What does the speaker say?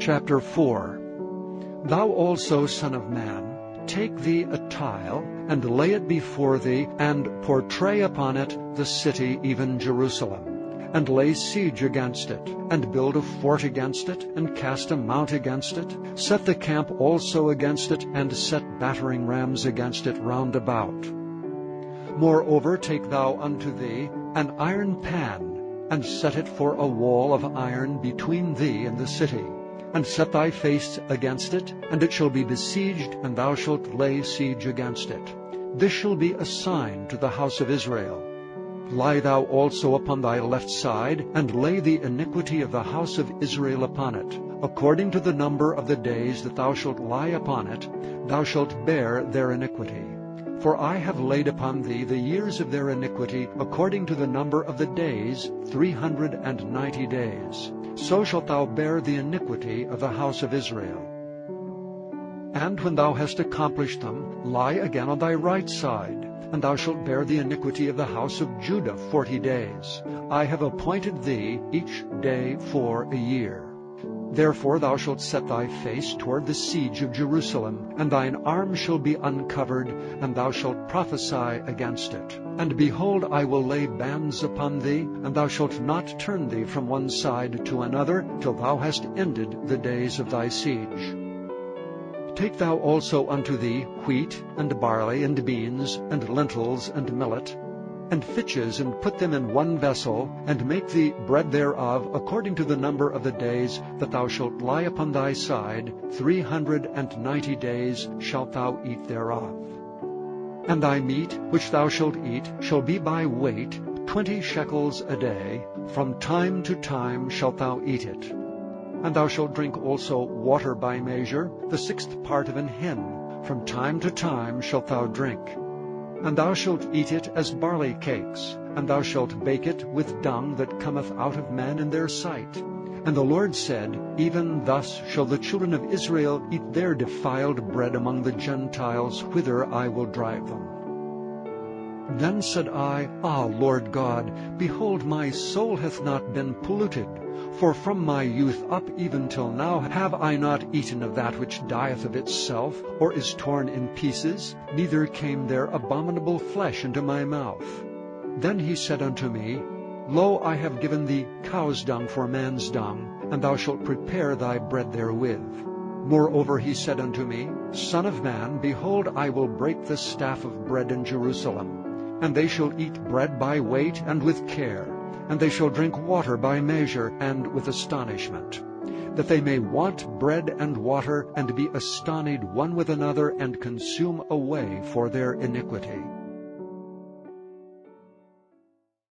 Chapter 4. Thou also, son of man, take thee a tile, and lay it before thee, and portray upon it the city, even Jerusalem, and lay siege against it, and build a fort against it, and cast a mount against it. Set the camp also against it, and set battering rams against it round about. Moreover, take thou unto thee an iron pan, and set it for a wall of iron between thee and the city, and set thy face against it, and it shall be besieged, and thou shalt lay siege against it. This shall be a sign to the house of Israel. Lie thou also upon thy left side, and lay the iniquity of the house of Israel upon it. According to the number of the days that thou shalt lie upon it, thou shalt bear their iniquity. For I have laid upon thee the years of their iniquity, according to the number of the days, 390 days. So shalt thou bear the iniquity of the house of Israel. And when thou hast accomplished them, lie again on thy right side, and thou shalt bear the iniquity of the house of Judah 40 days. I have appointed thee each day for a year. Therefore thou shalt set thy face toward the siege of Jerusalem, and thine arm shall be uncovered, and thou shalt prophesy against it. And behold, I will lay bands upon thee, and thou shalt not turn thee from one side to another, till thou hast ended the days of thy siege. Take thou also unto thee wheat, and barley, and beans, and lentils, and millet, and fitches, and put them in one vessel, and make thee bread thereof, according to the number of the days that thou shalt lie upon thy side. 390 days shalt thou eat thereof. And thy meat which thou shalt eat shall be by weight, 20 shekels a day. From time to time shalt thou eat it. And thou shalt drink also water by measure, the 1/6 part of an hin. From time to time shalt thou drink. And thou shalt eat it as barley cakes, and thou shalt bake it with dung that cometh out of men in their sight. And the Lord said, Even thus shall the children of Israel eat their defiled bread among the Gentiles, whither I will drive them. Then said I, Ah, Lord God, behold, my soul hath not been polluted. For from my youth up even till now have I not eaten of that which dieth of itself, or is torn in pieces, neither came there abominable flesh into my mouth. Then he said unto me, Lo, I have given thee cow's dung for man's dung, and thou shalt prepare thy bread therewith. Moreover he said unto me, Son of man, behold, I will break the staff of bread in Jerusalem, and they shall eat bread by weight and with care, and they shall drink water by measure and with astonishment, that they may want bread and water, and be astonied one with another, and consume away for their iniquity.